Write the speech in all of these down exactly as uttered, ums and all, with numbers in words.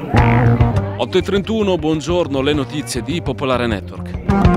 otto e trentuno, buongiorno, le notizie di Popolare Network.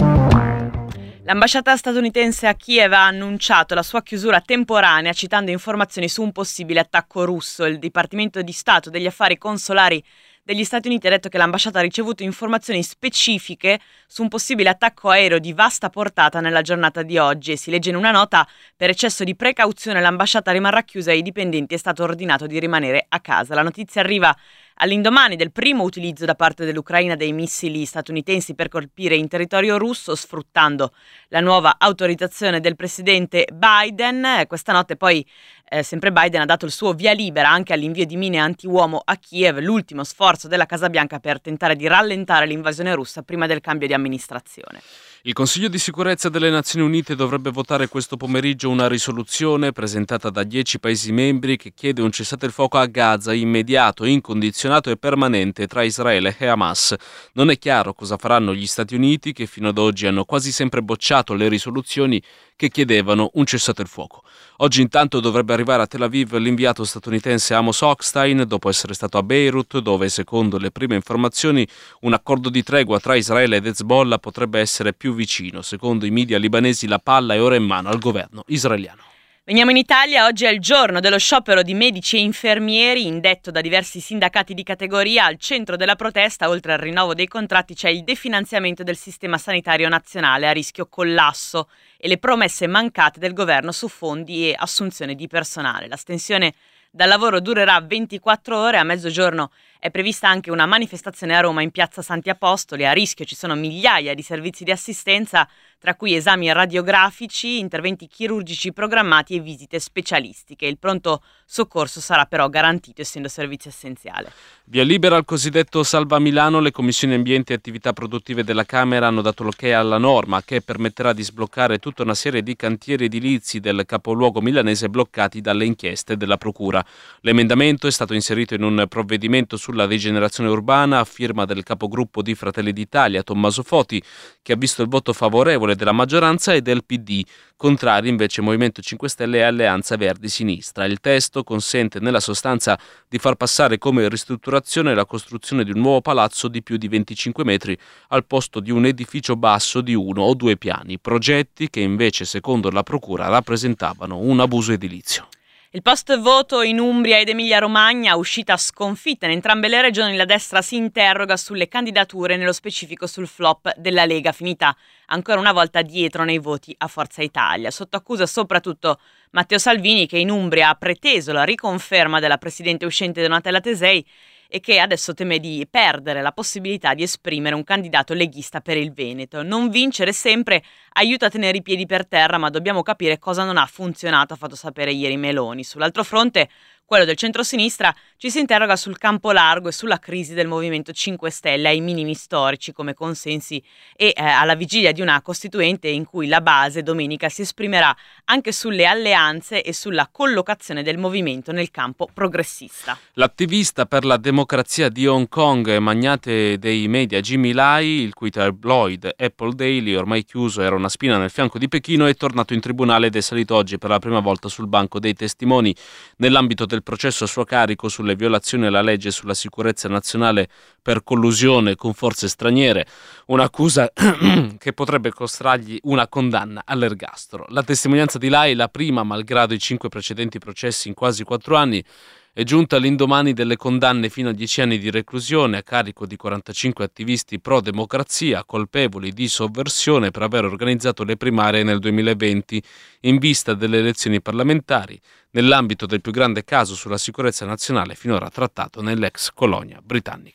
L'ambasciata statunitense a Kiev ha annunciato la sua chiusura temporanea citando informazioni su un possibile attacco russo. Il Dipartimento di Stato degli Affari Consolari degli Stati Uniti ha detto che l'ambasciata ha ricevuto informazioni specifiche su un possibile attacco aereo di vasta portata nella giornata di oggi e si legge in una nota: per eccesso di precauzione l'ambasciata rimarrà chiusa e ai dipendenti è stato ordinato di rimanere a casa. La notizia arriva all'indomani del primo utilizzo da parte dell'Ucraina dei missili statunitensi per colpire in territorio russo, sfruttando la nuova autorizzazione del presidente Biden. Questa notte poi eh, sempre Biden ha dato il suo via libera anche all'invio di mine antiuomo a Kiev, l'ultimo sforzo della Casa Bianca per tentare di rallentare l'invasione russa prima del cambio di amministrazione. Il Consiglio di sicurezza delle Nazioni Unite dovrebbe votare questo pomeriggio una risoluzione presentata da dieci Paesi membri che chiede un cessate il fuoco a Gaza immediato, incondizionato e permanente tra Israele e Hamas. Non è chiaro cosa faranno gli Stati Uniti, che fino ad oggi hanno quasi sempre bocciato le risoluzioni che chiedevano un cessate il fuoco. Oggi intanto dovrebbe arrivare a Tel Aviv l'inviato statunitense Amos Hochstein, dopo essere stato a Beirut, dove secondo le prime informazioni un accordo di tregua tra Israele ed Hezbollah potrebbe essere più vicino. Secondo i media libanesi la palla è ora in mano al governo israeliano. Veniamo in Italia. Oggi è il giorno dello sciopero di medici e infermieri indetto da diversi sindacati di categoria. Al centro della protesta, oltre al rinnovo dei contratti, c'è il definanziamento del sistema sanitario nazionale a rischio collasso e le promesse mancate del governo su fondi e assunzione di personale. L'astensione dal lavoro durerà ventiquattro ore. A mezzogiorno è prevista anche una manifestazione a Roma in piazza Santi Apostoli. A rischio ci sono migliaia di servizi di assistenza, tra cui esami radiografici, interventi chirurgici programmati e visite specialistiche. Il pronto soccorso sarà però garantito, essendo servizio essenziale. Via libera al cosiddetto Salva Milano. Le commissioni ambiente e attività produttive della Camera hanno dato l'ok alla norma che permetterà di sbloccare tutta una serie di cantieri edilizi del capoluogo milanese bloccati dalle inchieste della Procura. L'emendamento è stato inserito in un provvedimento sulla rigenerazione urbana a firma del capogruppo di Fratelli d'Italia Tommaso Foti, che ha visto il voto favorevole della maggioranza e del P D, contrari invece Movimento cinque Stelle e Alleanza Verdi Sinistra. Il testo consente nella sostanza di far passare come ristrutturazione la costruzione di un nuovo palazzo di più di venticinque metri al posto di un edificio basso di uno o due piani, progetti che invece secondo la Procura rappresentavano un abuso edilizio. Il post voto in Umbria ed Emilia-Romagna, uscita sconfitta in entrambe le regioni, la destra si interroga sulle candidature, nello specifico sul flop della Lega, finita ancora una volta dietro nei voti a Forza Italia. Sotto accusa soprattutto Matteo Salvini, che in Umbria ha preteso la riconferma della presidente uscente Donatella Tesei e che adesso teme di perdere la possibilità di esprimere un candidato leghista per il Veneto. Non vincere sempre aiuta a tenere i piedi per terra, ma dobbiamo capire cosa non ha funzionato, ha fatto sapere ieri Meloni. Sull'altro fronte, quello del centrosinistra, ci si interroga sul campo largo e sulla crisi del Movimento cinque Stelle ai minimi storici come consensi e eh, alla vigilia di una costituente in cui la base domenica si esprimerà anche sulle alleanze e sulla collocazione del movimento nel campo progressista. L'attivista per la democrazia di Hong Kong e magnate dei media Jimmy Lai, il cui tabloid Apple Daily, ormai chiuso, era una spina nel fianco di Pechino, è tornato in tribunale ed è salito oggi per la prima volta sul banco dei testimoni nell'ambito del processo a suo carico sulle violazioni alla legge sulla sicurezza nazionale per collusione con forze straniere, un'accusa che potrebbe costargli una condanna all'ergastolo. La testimonianza di Lai, la prima malgrado i cinque precedenti processi in quasi quattro anni, è giunta all'indomani delle condanne fino a dieci anni di reclusione a carico di quarantacinque attivisti pro-democrazia colpevoli di sovversione per aver organizzato le primarie nel duemilaventi in vista delle elezioni parlamentari, nell'ambito del più grande caso sulla sicurezza nazionale finora trattato nell'ex colonia britannica.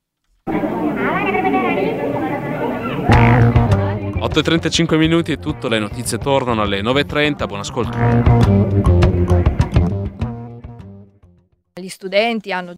otto e trentacinque minuti è tutto, le notizie tornano alle nove e trenta, buon ascolto. Gli studenti hanno